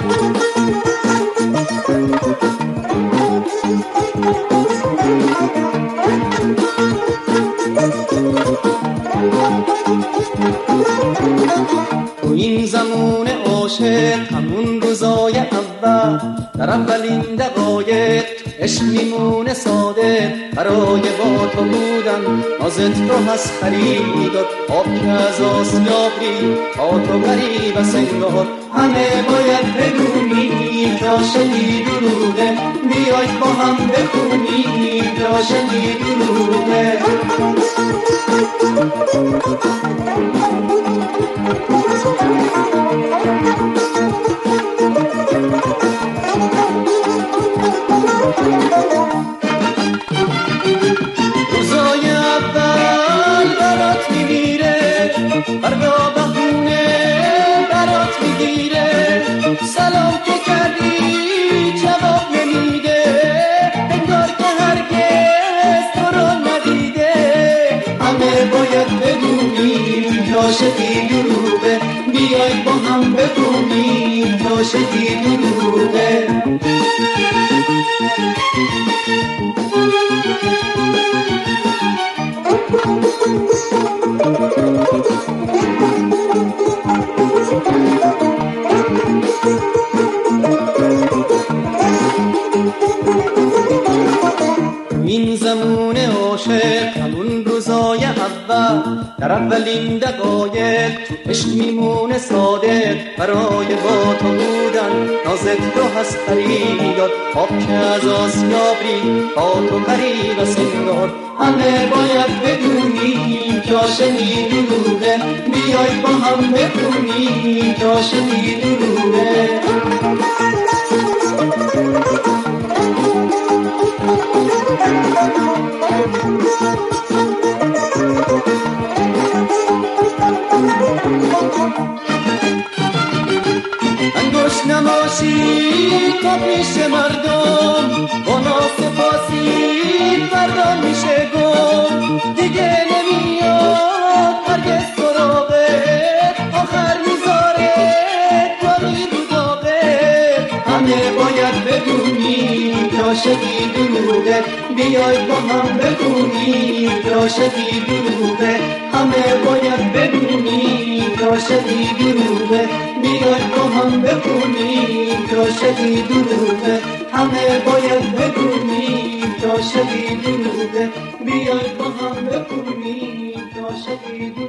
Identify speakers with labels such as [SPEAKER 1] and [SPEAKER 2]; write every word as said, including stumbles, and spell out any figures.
[SPEAKER 1] تو این زمان عاشق همون روزای اول در اولین دقایق عشق میمونه ساده برای با تو بودن نازت رو هست خریداد آب که از آسیابی تا تو غریب سنگار همه باید بدونی که عاشقی دروغه بیای با هم بخونی که عاشقی دروغه روزای اول برات میگیره فردا بهونه برات میگیره سلام که کردی جواب نمیده انگار که هرگز تو رو ندیده همه باید بدونی که عاشقی دروغه بیای با هم بخونی که عاشقی دروغه این زمان عاشق همون روزای اول در اولین دقایق تو عشق میمونه ساده برای با تو بودن نازت رو هست خریداد آب که از آسیابی با تو غریب سنگار همه باید بدونی که عاشقی دروغه بیای با هم بخونی که عاشقی دروغه انگوش نماشی تا پیش مردم با ناسپاسی فردا میشه گم دیگه نمیاد هرگز سراغت آخر میذاره جایی رو داغت همه باید بدونی که عاشقی دروغه بیای با هم بخونی که عاشقی دروغه همه باید بدونی که عاشقی دروغه بیای با هم بخونی که عاشقی دروغه همه باید بدونی که عاشقی دروغه بیای با هم بخونی که عاشقی دروغه